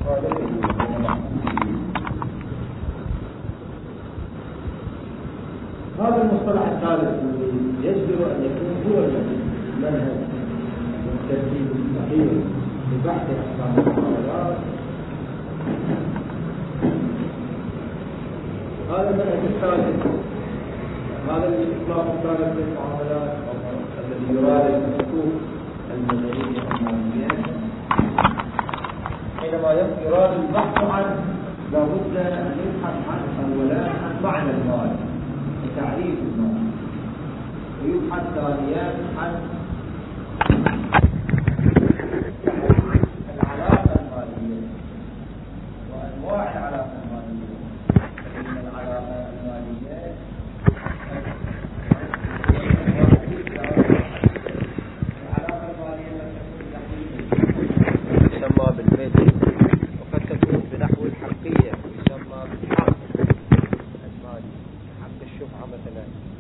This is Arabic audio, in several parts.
هذا المصطلح الثالث يجدر أن يكون هو المنهج والترتيب الصحيح لبحث أحكام المعاملات. هذا المنهج الثالث، هذا الإطلاق الثالث للمعاملات الذي يراد الحقوق المدنية الإسلامية. حينما يراد البحث عنه لابد أن يبحث عن أولا عن معنى المال وتعريف المال، ويبحث ثانيا عن العلاقة المالية وأنواع العلاقة المالية. فإن العلاقة المالية يسمى بالميل، وقد تكون بنحو الحقية يسمى بالحق المالي، حق الشفعة مثلا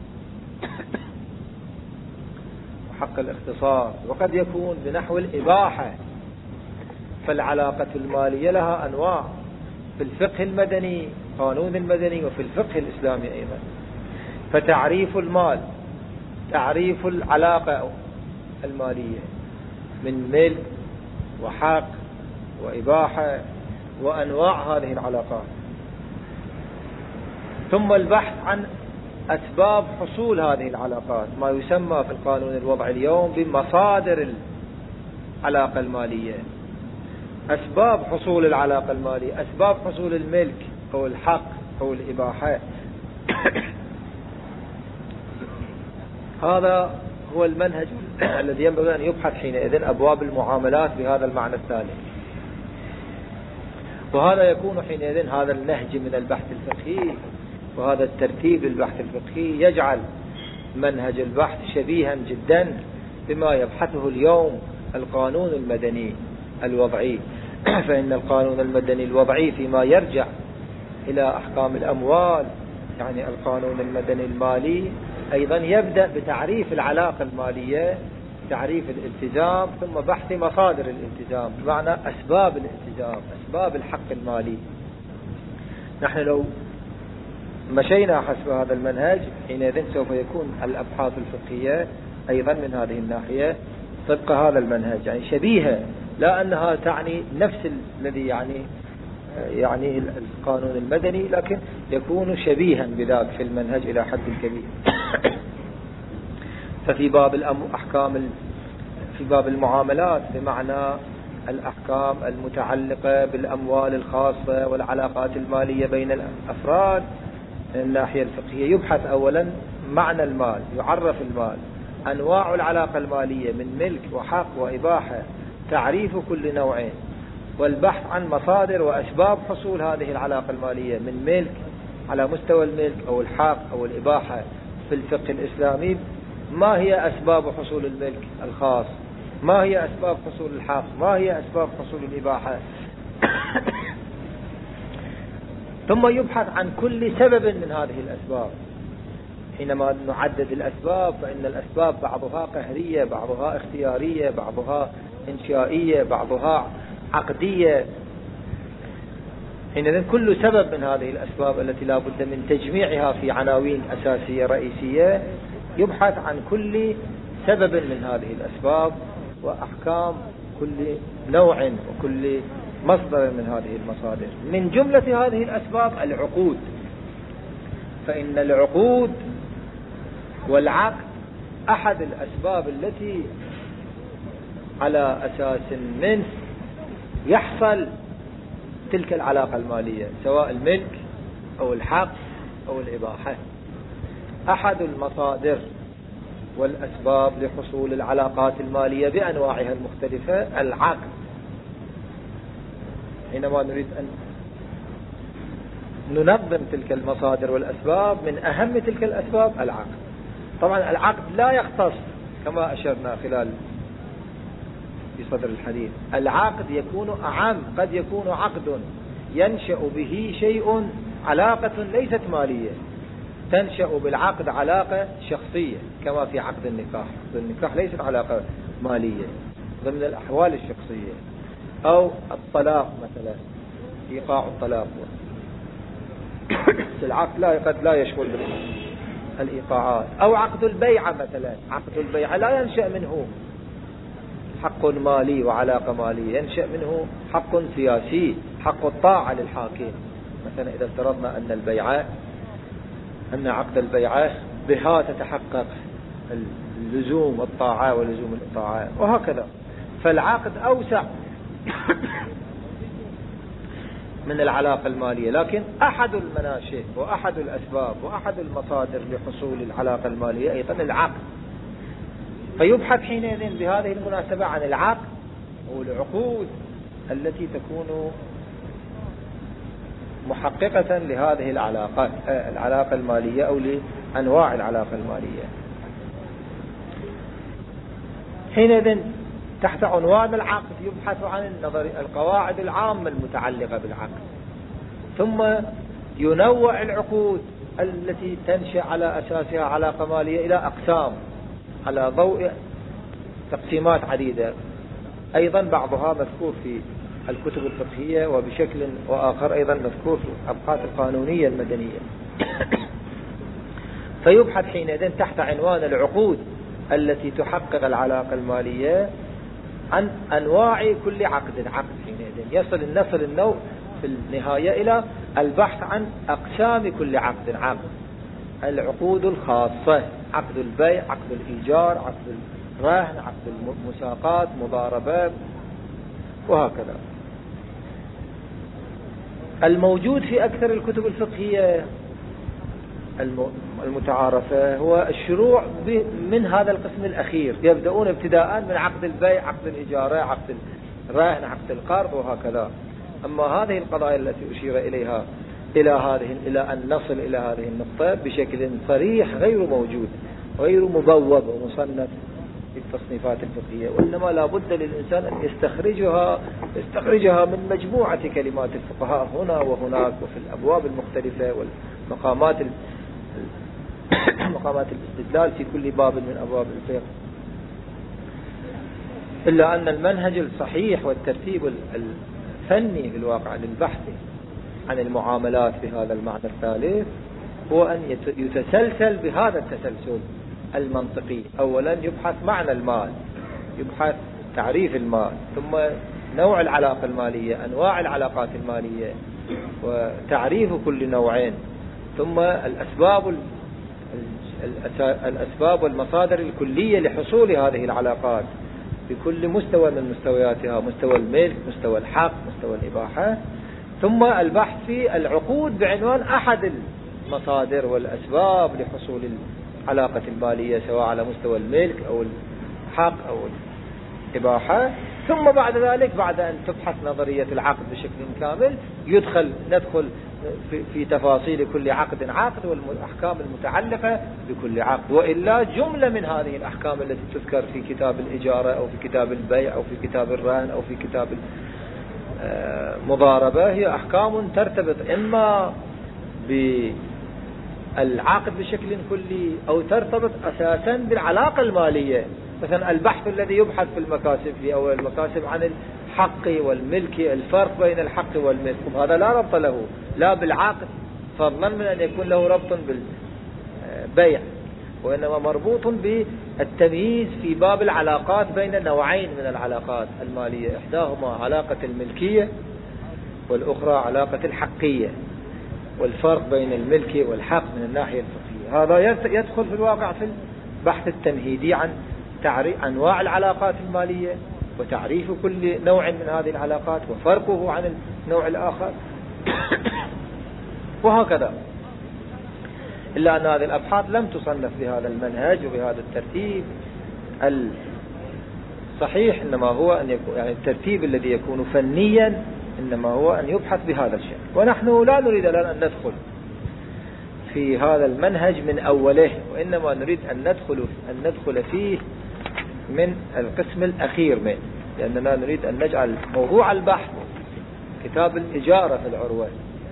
وحق الاختصاص، وقد يكون بنحو الإباحة. فالعلاقة المالية لها أنواع في الفقه المدني، قانون المدني، وفي الفقه الإسلامي أيضا. فتعريف المال، تعريف العلاقة المالية من ملك وحق وإباحة وأنواع هذه العلاقات. ثم البحث عن أسباب حصول هذه العلاقات، ما يسمى في القانون الوضعي اليوم بمصادر العلاقة المالية. أسباب حصول العلاقة المالية، أسباب حصول الملك أو الحق أو الإباحة. هذا هو المنهج الذي ينبغي أن يبحث حينئذ أبواب المعاملات بهذا المعنى الثالث. وهذا يكون حينئذ هذا النهج من البحث الفقهي وهذا الترتيب للبحث الفقهي يجعل منهج البحث شبيها جدا بما يبحثه اليوم القانون المدني الوضعي. فإن القانون المدني الوضعي فيما يرجع إلى أحكام الأموال، يعني القانون المدني المالي، أيضا يبدأ بتعريف العلاقة المالية، تعريف الالتزام، ثم بحث مصادر الالتزام، بمعنى أسباب الالتزام، أسباب الحق المالي. نحن لو مشينا حسب هذا المنهج حينئذ سوف يكون الأبحاث الفقهية أيضا من هذه الناحية طبق هذا المنهج، يعني شبيهة، لا أنها تعني نفس الذي يعني القانون المدني، لكن يكون شبيها بذاك في المنهج إلى حد كبير. ففي باب الأحكام، في باب المعاملات بمعنى الأحكام المتعلقة بالأموال الخاصة والعلاقات المالية بين الأفراد من الناحية الفقهية، يبحث أولا معنى المال، يعرف المال، أنواع العلاقة المالية من ملك وحق وإباحة، تعريف كل نوعين، والبحث عن مصادر وأسباب حصول هذه العلاقة المالية من ملك على مستوى الملك أو الحق أو الإباحة في الفقه الإسلامي. ما هي أسباب حصول الملك الخاص؟ ما هي أسباب حصول الحق؟ ما هي أسباب حصول الإباحة؟ ثم يبحث عن كل سبب من هذه الأسباب. حينما نعدد الأسباب فإن الأسباب بعضها قهرية، بعضها اختيارية، بعضها إنشائية، بعضها عقدية. حينئذ كل سبب من هذه الأسباب التي لا بد من تجميعها في عناوين أساسية رئيسية، يبحث عن كل سبب من هذه الأسباب وأحكام كل نوع وكل مصدر من هذه المصادر. من جملة هذه الأسباب العقود، فإن العقود والعقد أحد الأسباب التي على أساس منه يحصل تلك العلاقة المالية، سواء الملك أو الحق أو الإباحة. أحد المصادر والأسباب لحصول العلاقات المالية بأنواعها المختلفة العقد. حينما نريد أن ننظم تلك المصادر والأسباب، من أهم تلك الأسباب العقد. طبعا العقد لا يختص كما أشرنا خلال في صدر الحديث، العقد يكون أعم، قد يكون عقد ينشأ به شيء علاقة ليست مالية، تنشأ بالعقد علاقة شخصية كما في عقد النكاح. عقد النكاح ليست علاقة مالية ضمن الأحوال الشخصية. أو الطلاق مثلا، إيقاع الطلاق. العقد قد لا يشمل الإيقاعات. أو عقد البيعة مثلا، عقد البيعة لا ينشأ منه حق مالي وعلاقة مالية، ينشأ منه حق سياسي، حق الطاعة للحاكم. مثلا إذا افترضنا أن عقد البيعة بها تتحقق اللزوم الطاعة ولزوم الإطاعة وهكذا. فالعقد أوسع من العلاقة المالية، لكن أحد المناشئ وأحد الأسباب وأحد المصادر لحصول العلاقة المالية أيضا العقد. فيبحث حينئذ بهذه المناسبة عن العقد والعقود التي تكون محققة لهذه العلاقات، العلاقة المالية أو لأنواع العلاقة المالية. حينئذ تحت عنوان العقد يبحث عن القواعد العامة المتعلقة بالعقد، ثم ينوع العقود التي تنشأ على أساسها علاقة مالية إلى أقسام على ضوء تقسيمات عديدة، أيضا بعضها مذكور في الكتب الفقهية وبشكل وآخر أيضا مذكور في الأبحاث القانونية المدنية. فيبحث حينئذ تحت عنوان العقود التي تحقق العلاقة المالية عن أنواع كل عقد. حينئذ نصل النوع في النهاية إلى البحث عن أقسام كل عقد. العقود الخاصة، عقد البيع، عقد الإيجار، عقد الرهن، عقد المساقات، مضاربات وهكذا. الموجود في أكثر الكتب الفقهية المتعارفة هو الشروع من هذا القسم الأخير، يبدأون ابتداء من عقد البيع، عقد الإجارة، عقد الرهن، عقد القرض وهكذا. أما هذه القضايا التي أشير إليها إلى أن نصل إلى هذه النقطة بشكل صريح غير موجود، غير مبوب ومصنف في التصنيفات الفقهية، وإنما لا بد للإنسان أن يستخرجها من مجموعة كلمات الفقهاء هنا وهناك وفي الأبواب المختلفة والمقامات مقامات الاستدلال في كل باب من أبواب الفقه. إلا أن المنهج الصحيح والترتيب الفني في الواقع للبحث عن المعاملات بهذا المعنى الثالث هو أن يتسلسل بهذا التسلسل المنطقي. أولا يبحث معنى المال، يبحث تعريف المال، ثم نوع العلاقة المالية، أنواع العلاقات المالية وتعريف كل نوعين، ثم الأسباب والمصادر الكلية لحصول هذه العلاقات بكل مستوى من مستوياتها، مستوى الملك، مستوى الحق، مستوى الإباحة، ثم البحث في العقود بعنوان أحد المصادر والأسباب لحصول العلاقة المالية سواء على مستوى الملك أو الحق أو الإباحة. ثم بعد ذلك بعد أن تبحث نظرية العقد بشكل كامل ندخل في تفاصيل كل عقد والأحكام المتعلقة بكل عقد. وإلا جملة من هذه الأحكام التي تذكر في كتاب الإجارة أو في كتاب البيع أو في كتاب الرهن أو في كتاب المضاربة هي أحكام ترتبط إما بالعقد بشكل كلي أو ترتبط أساسا بالعلاقة المالية. مثلا البحث الذي يبحث في المكاسب في أول المكاسب عن الحق والملك، الفرق بين الحق والملك، هذا لا ربط له لا بالعقد فضلا من أن يكون له ربط بالبيع، وإنما مربوط بالتمييز في باب العلاقات بين نوعين من العلاقات المالية، إحداهما علاقة الملكية والأخرى علاقة الحقية، والفرق بين الملك والحق من الناحية الفقهية. هذا يدخل في الواقع في البحث التمهيدي عن أنواع العلاقات المالية وتعريف كل نوع من هذه العلاقات وفرقه عن النوع الآخر وهكذا. إلا أن هذه الأبحاث لم تصنف بهذا المنهج وبهذا الترتيب الصحيح، إنما هو أن يكون يعني الترتيب الذي يكون فنيا إنما هو أن يبحث بهذا الشيء. ونحن لا نريد الآن أن ندخل في هذا المنهج من أوله، وإنما نريد أن ندخل فيه من القسم الأخير منه، لأننا نريد أن نجعل موضوع البحث كتاب الإجارة في العروة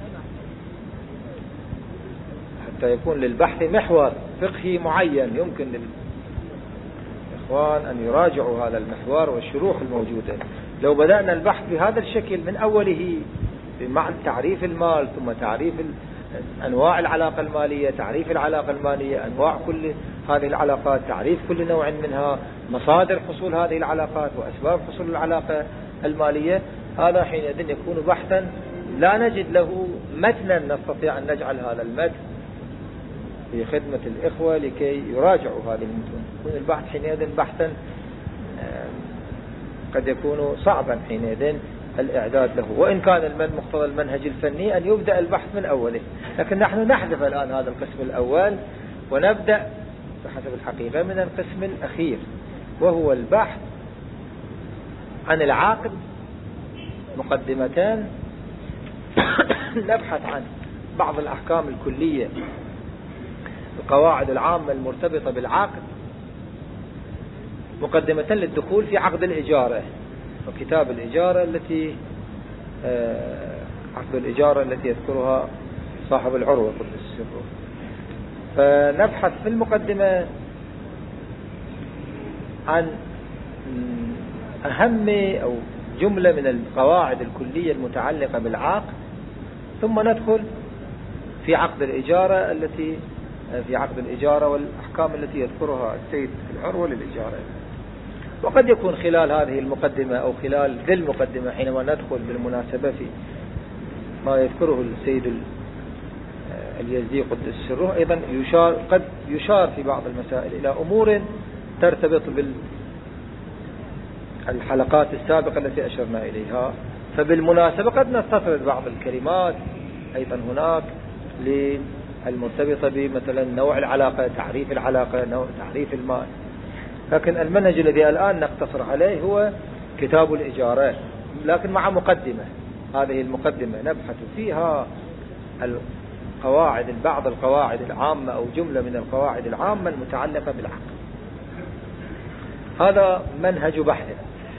حتى يكون للبحث محور فقهي معين يمكن للإخوان أن يراجعوا هذا المحور والشروح الموجودة لو بدأنا البحث بهذا الشكل من أوله بمعنى تعريف المال، ثم تعريف أنواع العلاقة المالية، تعريف العلاقة المالية، أنواع كل هذه العلاقات، تعريف كل نوع منها، مصادر حصول هذه العلاقات وأسباب حصول العلاقة المالية، هذا حينئذ يكون بحثا لا نجد له متنا نستطيع أن نجعل هذا المتن في خدمة الإخوة لكي يراجعوا هذه المتون. يكون البحث حينئذ بحثا قد يكون صعبا حينئذ الإعداد له، وإن كان مقتضى المنهج الفني أن يبدأ البحث من أوله، لكن نحن نحذف الآن هذا القسم الأول ونبدأ بحسب الحقيقة من القسم الأخير، وهو البحث عن العقد. مقدمتان نبحث عن بعض الأحكام الكلية، القواعد العامة المرتبطة بالعقد، مقدمة للدخول في عقد الإجارة وكتاب الإجارة عقد الإجارة التي يذكرها صاحب العروة قدس سره. فنبحث في المقدمة عن أهم أو جملة من القواعد الكلية المتعلقة بالعقد، ثم ندخل في عقد الإجارة والأحكام التي يذكرها السيد العروة للإجارة. وقد يكون خلال هذه المقدمة أو خلال ذي المقدمة حينما ندخل بالمناسبة في ما يذكره السيد اليزدي قدس سره، أيضا قد يشار في بعض المسائل إلى أمور ترتبط بالحلقات السابقة التي أشرنا إليها. فبالمناسبة قد نستطرد بعض الكلمات أيضا هناك للمرتبطة بمثلا نوع العلاقة، تعريف العلاقة، تعريف المال. لكن المنهج الذي الآن نقتصر عليه هو كتاب الإجارة، لكن مع مقدمة. هذه المقدمة نبحث فيها بعض القواعد العامة أو جملة من القواعد العامة المتعلقة بالعقد. هذا منهج بحثنا.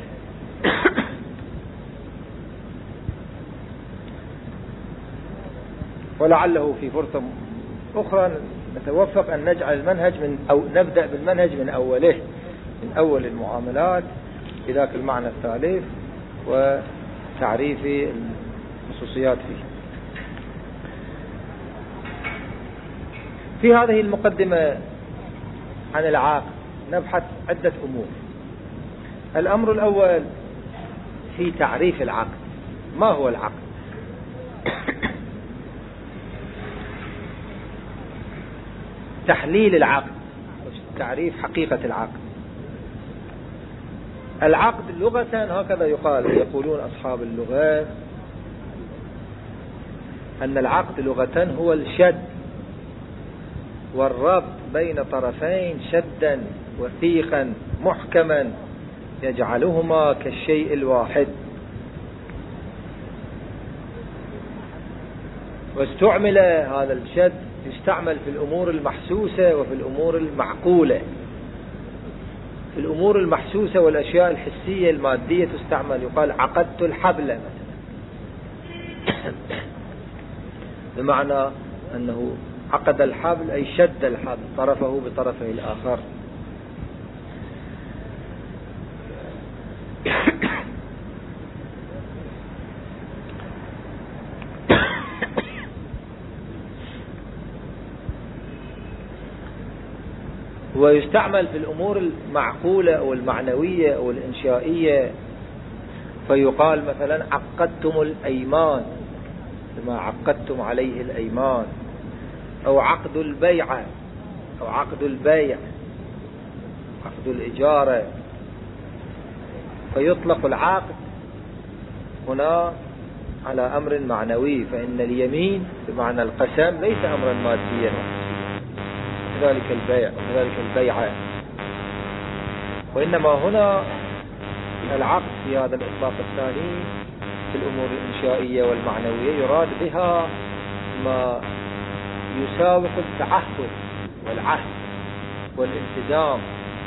ولعله في فرصة أخرى نتوفق أن نجعل المنهج أو نبدأ بالمنهج من أوله، من أول المعاملات بذاك المعنى الثالث وتعريف الخصوصيات فيه. في هذه المقدمة عن العقد نبحث عدة أمور. الأمر الأول في تعريف العقد. ما هو العقد؟ تحليل العقد، تعريف حقيقة العقد. العقد لغة هكذا يقولون أصحاب اللغة أن العقد لغة هو الشد والربط بين طرفين شدا وثيقا محكما يجعلهما كالشيء الواحد. واستعمل هذا الشد يستعمل في الأمور المحسوسة وفي الأمور المعقولة. في الأمور المحسوسة والأشياء الحسية المادية تستعمل، يقال عقدت الحبل مثلا، بمعنى أنه عقد الحبل أي شد الحبل طرفه بطرفه الآخر. ويستعمل في الأمور المعقولة أو المعنوية أو الإنشائية، فيقال مثلا عقدتم الأيمان بما عقدتم عليه الأيمان، أو عقد البيعة أو عقد البيع، عقد الإجارة. فيطلق العقد هنا على أمر معنوي، فإن اليمين بمعنى القسم ليس أمرا ماديا، كذلك البيع وكذلك البيعة. وإنما هنا العقد في هذا الإطلاق الثاني في الأمور الإنشائية والمعنوية يراد بها ما يساوق التعهد والعهد والالتزام،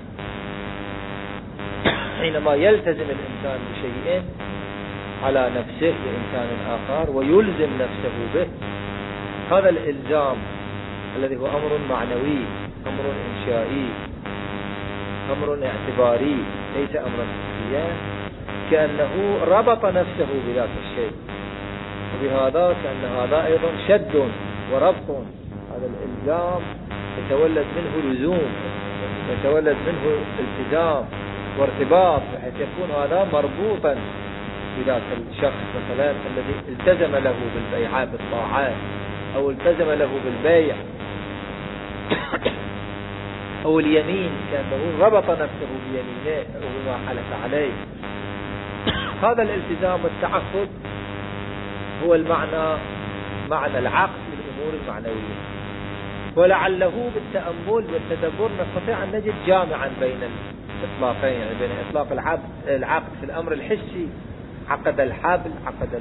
حينما يلتزم الإنسان بشيء على نفسه لإنسان آخر ويلزم نفسه به. هذا الإلزام الذي هو أمر معنوي، أمر إنشائي، أمر اعتباري، ليس أمرا حسيا. كأنه ربط نفسه بذاك الشيء، وبهذا كأن هذا أيضا شد وربط. هذا الإلزام يتولد منه لزوم، يتولد منه التزام وارتباط، بحيث يكون هذا مربوطا بذاك الشخص مثلا الذي التزم له بالبيع بالطاعات، أو التزم له بالبيع أو اليمين، كأنه ربط نفسه بيمينه أو بما حلف عليه. هذا الالتزام والتعهد هو معنى العقد في الأمور المعنوية. ولعله بالتأمل والتدبر نستطيع أن نجد جامعا بين الإطلاقين، يعني بين إطلاق العقد في الأمر الحسي، عقد الحبل، عقد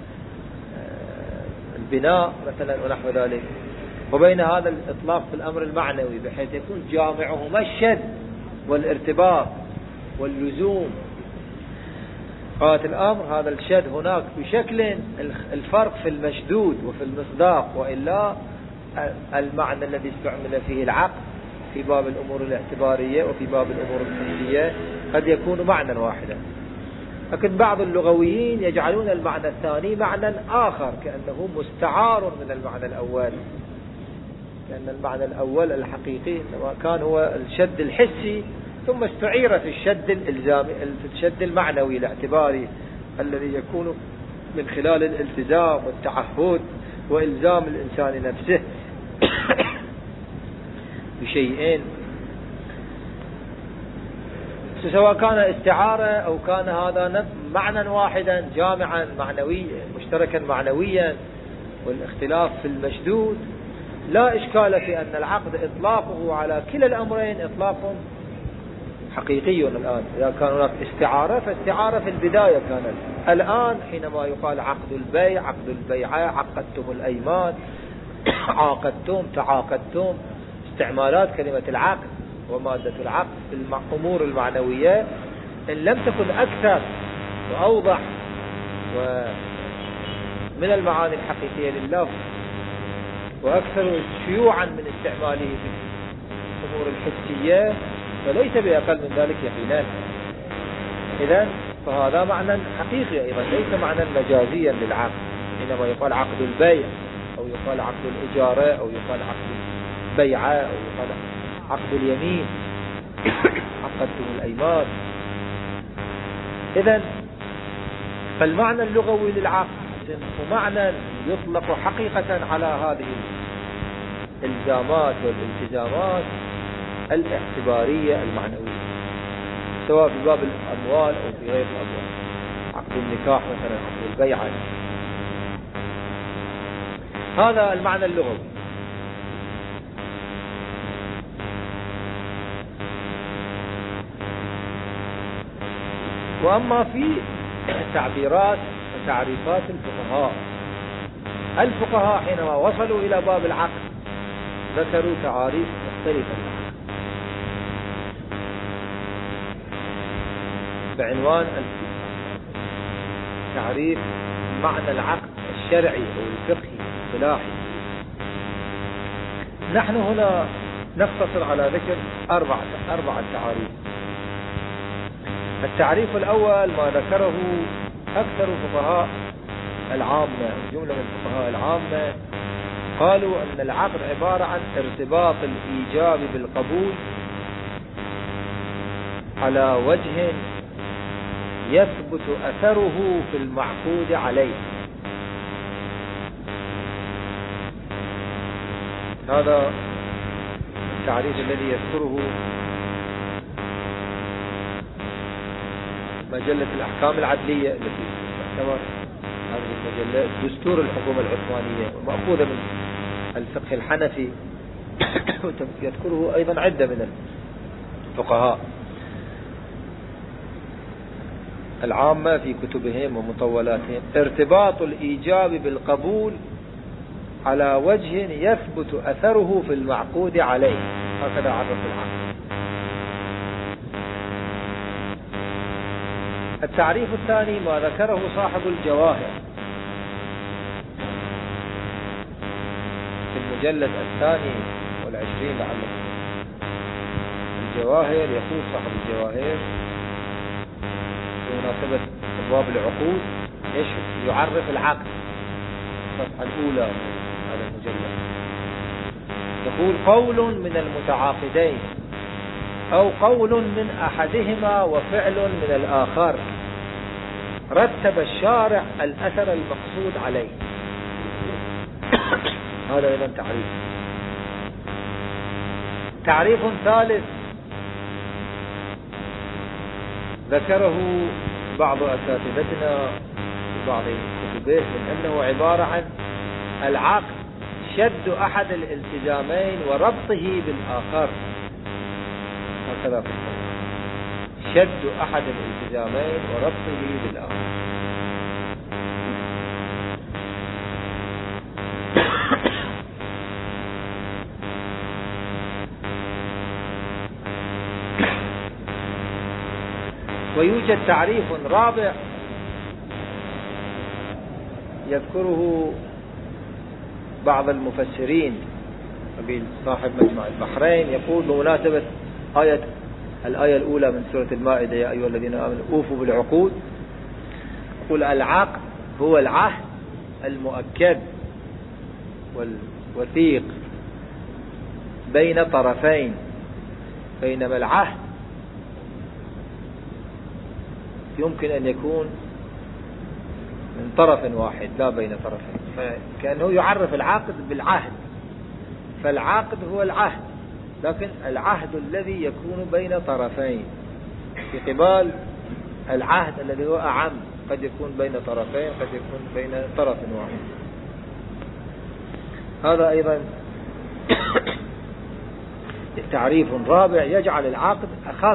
البناء مثلا ونحو ذلك، وبين هذا الإطلاق في الأمر المعنوي، بحيث يكون جامعهما الشد والارتباط واللزوم. قالت الأمر هذا الشد هناك بشكل الفرق في المشدود وفي المصداق، وإلا المعنى الذي استعمل فيه العقد في باب الأمور الاعتبارية وفي باب الأمور الحسية قد يكون معنى واحدا. لكن بعض اللغويين يجعلون المعنى الثاني معنى آخر، كأنه مستعار من المعنى الأول، كأن المعنى الأول الحقيقي كان هو الشد الحسي، ثم استعير في الشد الإلزامي، في الشد المعنوي الاعتباري الذي يكون من خلال الالتزام والتعهد وإلزام الإنسان نفسه بشيئين، سواء كان استعارة أو كان هذا معنى واحدا جامعا معنويا مشتركا معنويا. والاختلاف في المشدود لا إشكال في أن العقد إطلاقه على كلا الأمرين إطلاق حقيقي. الآن إذا كان هناك استعارة فاستعارة في البداية كانت، الآن حينما يقال عقد البيع، عقد البيعة، عقدتم الأيمان، عاقدتم، تعاقدتم، استعمالات كلمة العقد ومادة العقد في الأمور المعنوية إن لم تكن أكثر وأوضح ومن المعاني الحقيقية لله وأكثر شيوعا من استعماله في الأمور الحسية، فليس بأقل من ذلك يقينا. إذن فهذا معنى حقيقي أيضا، ليس معنى مجازيا للعقد. حينما يقال عقد البيع أو يقال عقد الإجارة أو يقال عقد البيعة أو يقال عقد اليمين، عقدتم الأيمان. إذن فالمعنى اللغوي للعقد هو معنى يطلق حقيقة على هذه الإلزامات والالتزامات الاعتبارية المعنوية، سواء في باب الأموال أو في غير الأموال، عقد النكاح مثلا، عقد البيعة. هذا المعنى اللغوي. وأما في تعبيرات وتعريفات الفقهاء حينما وصلوا إلى باب العقد ذكروا تعاريف مختلفة بعنوان تعريف معنى العقد الشرعي أو الفقهي الاصطلاحي. نحن هنا نقتصر على ذكر أربعة تعاريف. التعريف الأول ما ذكره أكثر فقهاء العامة، جملة من الفقهاء العامة، قالوا أن العقد عبارة عن ارتباط الإيجاب بالقبول على وجه يثبت أثره في المعقود عليه. هذا التعريف الذي يذكره مجلة الأحكام العدلية التي تعتبر هذه المجلة دستور الحكومة العثمانية ومأخوذة من الفقه الحنفي، يذكره أيضا عدة من الفقهاء العامة في كتبهم ومطولاتهم. ارتباط الإيجاب بالقبول على وجه يثبت أثره في المعقود عليه، هكذا عرف العقد. التعريف الثاني ما ذكره صاحب الجواهر في المجلد 22 لعله الجواهر. يقول صاحب الجواهر بمناسبة أبواب العقود يعرف العقد. الصفحة الأولى هذا المجلد يقول: قول من المتعاقدين أو قول من أحدهما وفعل من الآخر رتب الشارع الأثر المقصود عليه. هذا أيضا تعريف. تعريف ثالث ذكره بعض أساتذتنا في بعض كتبه من أنه عبارة عن العقد شد أحد الالتزامين وربطه بالآخر. هكذا في القرآن: شد أحد الالتزامين وربطه بالآخر. ويوجد تعريف رابع يذكره بعض المفسرين صاحب مجمع البحرين، يقول بمناسبة الآية الأولى من سورة المائدة: يا أيها الذين آمنوا أوفوا بالعقود. يقول: العقد هو العهد المؤكد والوثيق بين طرفين، بينما العهد يمكن أن يكون من طرف واحد لا بين طرفين، فكأنه يعرف العقد بالعهد. فالعقد هو العهد، لكن العهد الذي يكون بين طرفين، في قبال العهد الذي هو أعم، قد يكون بين طرفين، قد يكون بين طرف واحد. هذا أيضا تعريف رابع يجعل العقد أخص.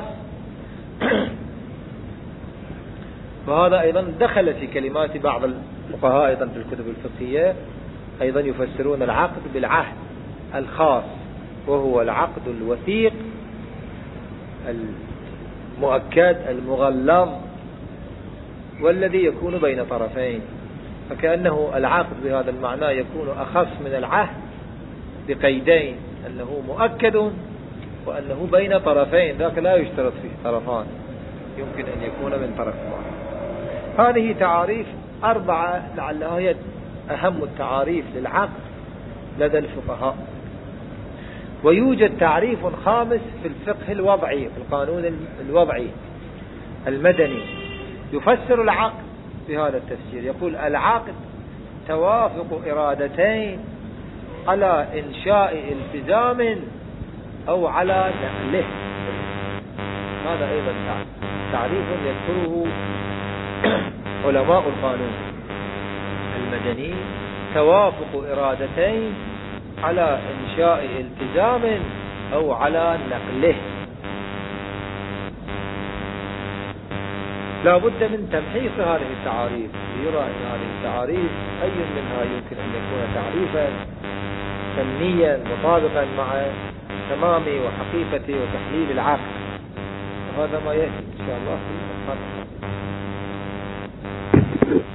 وهذا أيضا دخل في كلمات بعض الفقهاء أيضا في الكتب الفقهية، أيضا يفسرون العقد بالعهد الخاص، وهو العقد الوثيق المؤكد المغلظ والذي يكون بين طرفين. فكأنه العقد بهذا المعنى يكون أخص من العهد بقيدين: أنه مؤكد وأنه بين طرفين، ذاك لا يشترط فيه طرفان، يمكن أن يكون من طرف واحد. هذه تعاريف 4 لعلها هي أهم التعاريف للعقد لدى الفقهاء. ويوجد تعريف خامس في الفقه الوضعي، في القانون الوضعي المدني، يفسر العقد بهذا التفسير. يقول: العقد توافق إرادتين على إنشاء التزام أو على نقله. هذا أيضا تعريف يذكره علماء القانون المدني: توافق إرادتين على إنشاء التزام أو على نقله. لا بد من تمحيص هذه التعاريف ليرى أن هذه التعاريف أي منها يمكن أن يكون تعريفا فنيا مطابقا مع تمام وحقيقة وتحليل العقل. وهذا ما يأتي إن شاء الله في الخطة.